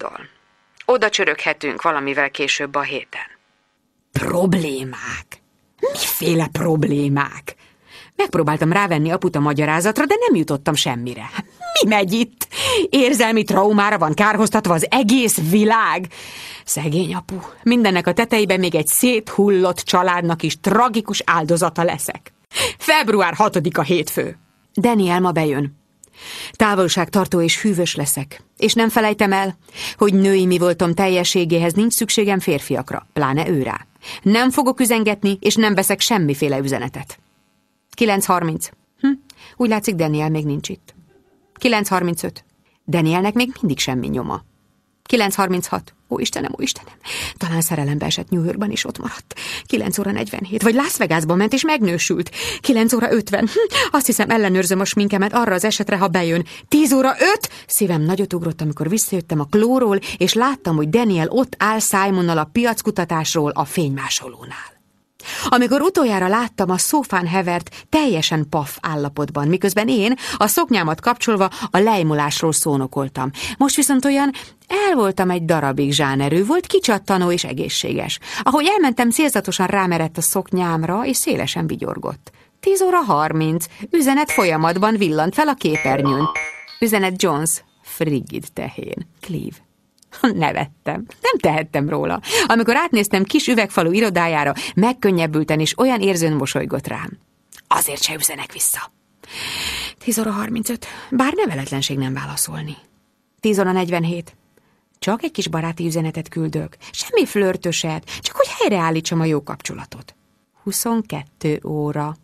gondol. Oda csöröghetünk valamivel később a héten. Problémák? Miféle problémák? Megpróbáltam rávenni aput a magyarázatra, de nem jutottam semmire. Mi megy itt? Érzelmi traumára van kárhoztatva az egész világ? Szegény apu, mindennek a tetejében még egy széthullott családnak is tragikus áldozata leszek. Február 6-a hétfő. Daniel ma bejön. Távolságtartó és hűvös leszek. És nem felejtem el, hogy női mi voltam teljességéhez nincs szükségem férfiakra, pláne őrá. Nem fogok üzengetni, és nem veszek semmiféle üzenetet. 9:30. Úgy látszik, Daniel még nincs itt. 9:35. Danielnek még mindig semmi nyoma. 9:36. Ó Istenem, talán szerelembe esett New Yorkban is ott maradt. 9:47. Vagy Las Vegasban ment és megnősült. 9:50. Azt hiszem, ellenőrzöm a sminkemet arra az esetre, ha bejön. 10:05. Szívem nagyot ugrott, amikor visszajöttem a klóról, és láttam, hogy Daniel ott áll Simonnal a piackutatásról a fénymásolónál. Amikor utoljára láttam, a szófán hevert, teljesen paf állapotban, miközben én, a szoknyámat kapcsolva, a lejmolásról szónokoltam. Most viszont olyan el voltam egy darabig, zsánerő volt, kicsattanó és egészséges. Ahogy elmentem, célzatosan rámerett a szoknyámra, és szélesen vigyorgott. 10:30. Üzenet folyamatban villant fel a képernyőn. Üzenet Jones. Frigid tehén. Cleve. Nevettem. Nem tehettem róla. Amikor átnéztem kis üvegfalú irodájára, megkönnyebbülten és olyan érzőn mosolygott rám. Azért se üzenek vissza. 10:35. Bár neveletlenség nem válaszolni. 10:47. Csak egy kis baráti üzenetet küldök. Semmi flörtöset, csak hogy helyreállítsam a jó kapcsolatot. 22 óra.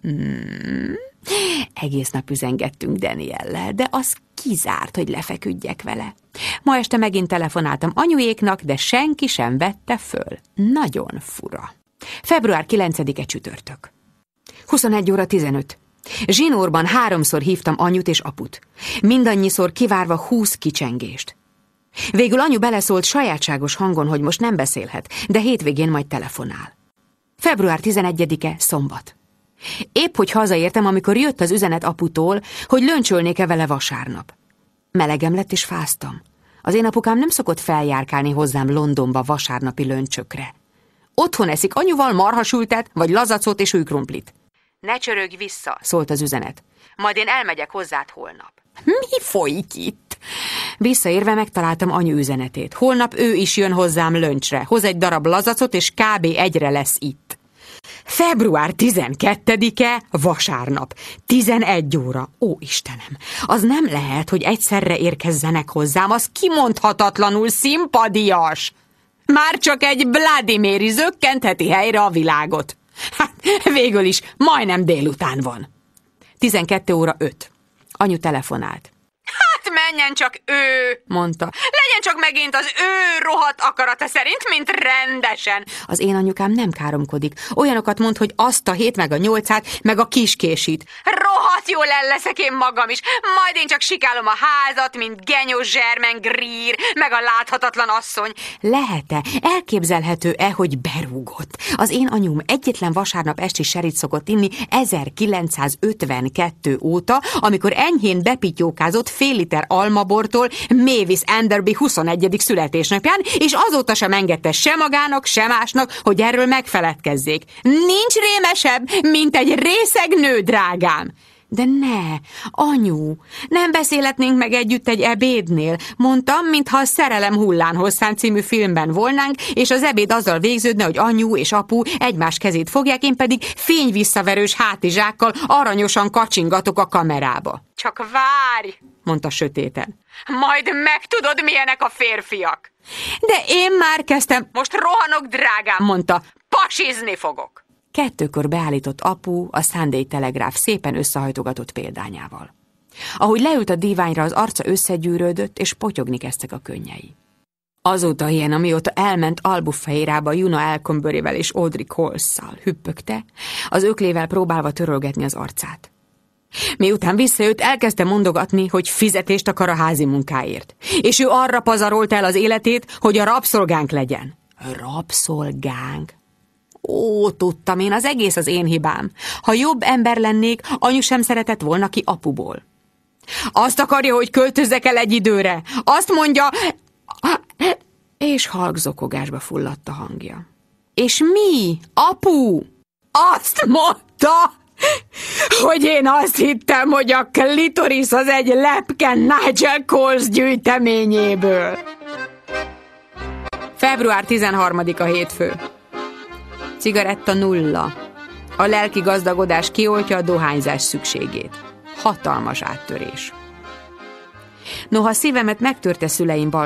Egész nap üzengettünk Daniellel, de az kizárt, hogy lefeküdjek vele. Ma este megint telefonáltam anyujéknak, de senki sem vette föl. Nagyon fura. Február 9-e csütörtök. 21:15. Zsinórban 3-szor hívtam anyut és aput. Mindannyiszor kivárva 20 kicsengést. Végül anyu beleszólt sajátságos hangon, hogy most nem beszélhet, de hétvégén majd telefonál. Február 11-e szombat. Épp hogy hazaértem, amikor jött az üzenet aputól, hogy löncsölnék-e vele vasárnap. Melegem lett és fáztam. Az én apukám nem szokott feljárkálni hozzám Londonba vasárnapi löncsökre. Otthon eszik anyuval marhasültet, vagy lazacot és újkrumplit. Ne csörögj vissza, szólt az üzenet. Majd én elmegyek hozzád holnap. Mi folyik itt? Visszaérve megtaláltam anyu üzenetét. Holnap ő is jön hozzám löncsre, hoz egy darab lazacot, és kb. egyre lesz itt. Február 12-e, vasárnap, 11 óra. Ó, Istenem, az nem lehet, hogy egyszerre érkezzenek hozzám, az kimondhatatlanul szimpadias. Már csak egy Vladimiri zökkentheti helyre a világot. Hát, végül is majdnem délután van. 12:05. Anyu telefonált. Menjen csak ő, mondta. Legyen csak megint az ő rohadt akarata szerint, mint rendesen. Az én anyukám nem káromkodik. Olyanokat mond, hogy azt a 7 meg a 8-át, meg a kiskésít. Rohadt jól el leszek én magam is. Majd én csak sikálom a házat, mint genyós Zsermen Greer, meg a láthatatlan asszony. Lehet-e, elképzelhető-e, hogy berúgott? Az én anyum egyetlen vasárnap esti serit szokott inni 1952 óta, amikor enyhén bepittyókázott fél liter almabortól Mavis Enderby 21. születésnapján, és azóta sem engedte se magának, se másnak, hogy erről megfeledkezzék. Nincs rémesebb, mint egy részeg nő, drágám. De ne, anyu, nem beszélhetnénk meg együtt egy ebédnél, mondtam, mintha a Szerelem hullánhosszán című filmben volnánk, és az ebéd azzal végződne, hogy anyu és apu egymás kezét fogják, én pedig fényvisszaverős hátizsákkal aranyosan kacsingatok a kamerába. Csak várj, mondta sötéten. Majd megtudod, milyenek a férfiak. De én már kezdtem. Most rohanok, drágám, mondta. Pasizni fogok. 2-kor beállított apu a Sunday Telegraph szépen összehajtogatott példányával. Ahogy leült a díványra, az arca összegyűrődött, és potyogni kezdtek a könnyei. Azóta ilyen, amióta elment Albufeirába Una Alconburyvel és Audrey Coles-szal, hüppögte, az öklével próbálva törölgetni az arcát. Miután visszajött, elkezdte mondogatni, hogy fizetést akar a házi munkáért, és ő arra pazarolt el az életét, hogy a rabszolgánk legyen. Rabszolgánk? Ó, tudtam én, az egész az én hibám. Ha jobb ember lennék, anyu sem szeretett volna ki apuból. Azt akarja, hogy költözzek el egy időre. Azt mondja, És halk zokogásba fulladt a hangja. És mi? Apu? Azt mondta, hogy én azt hittem, hogy a klitoris az egy lepke Nigel Coles gyűjteményéből. Február 13-a hétfő. Cigaretta 0. A lelki gazdagodás kioltja a dohányzás szükségét. Hatalmas áttörés. Noha szívemet megtörte szüleim